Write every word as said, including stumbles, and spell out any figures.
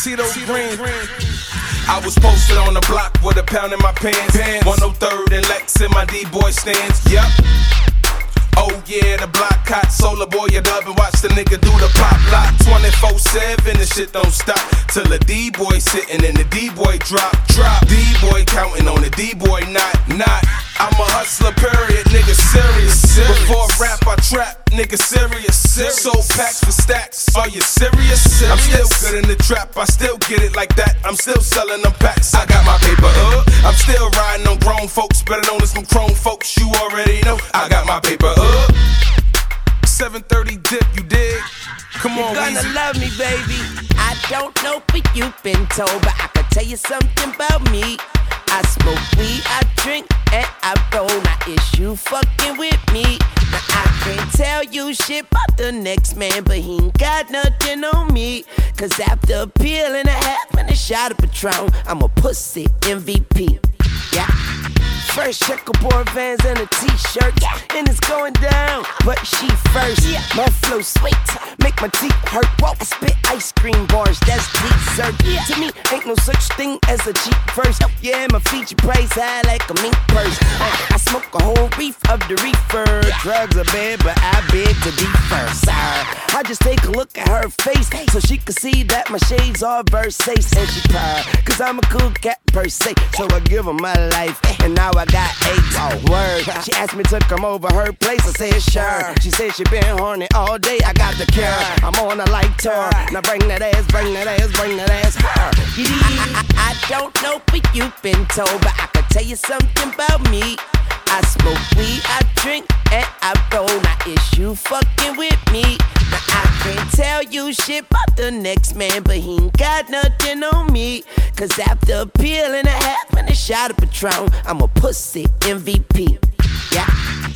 See those green. I was posted on the block with a pound in my pants. one oh third and Lex in my D-boy stands. Yep. Oh yeah, the block hot, solar boy, you dub and watch the nigga do the pop lock. twenty-four seven, the shit don't stop till the D-boy sitting and the D-boy drop, drop. D-boy counting on the D-boy, not, not. I'm a hustler, period, nigga serious. serious. Before rap, I trap, nigga serious. serious. So packs for stacks, are you serious? serious? I'm still good in the trap, I still get it like that. I'm still selling them packs, I got my paper up. I'm still riding on grown folks, better known as some chrome folks, you already know. I got my paper up. seven thirty dip, you dig? Come on, you're gonna Weezy. love me, baby. I don't know what you've been told, but I can tell you something about me. I smoke weed, I drink, and I roll. Now it's you fucking with me. Now I can't tell you shit about the next man, but he ain't got nothing on me. Cause after a pill and a half and a shot of Patron, I'm a pussy M V P. Yeah. Fresh checkerboard Vans and a t-shirt, yeah. And it's going down, but she first. Yeah. My flow sweet, make my teeth hurt. Whoa, I spit ice cream bars, that's dessert. Yeah. To me, ain't no such thing as a cheap verse. Yeah, my feature price high like a mink purse. Uh, I smoke a whole reef of the reefer. Yeah. Drugs are bad, but I beg to be first. Uh, I just take a look at her face, so she can see that my shades are Versace. And she proud, cause I'm a cool cat per se. So I give her my life, and now I got eight. Oh, word. She asked me to come over her place. I said sure. She said she been horny all day. I got the cure. I'm on a light tour. Now bring that ass, bring that ass, bring that ass. Her. I, I, I don't know what you've been told, but I can tell you something about me. I smoke weed, I drink, and I roll. Now it's you fucking with me. Now I can't tell you shit about the next man, but he ain't got nothing on me. Cause after a pill and a half and a shot of Patron, I'm a pussy M V P. Yeah.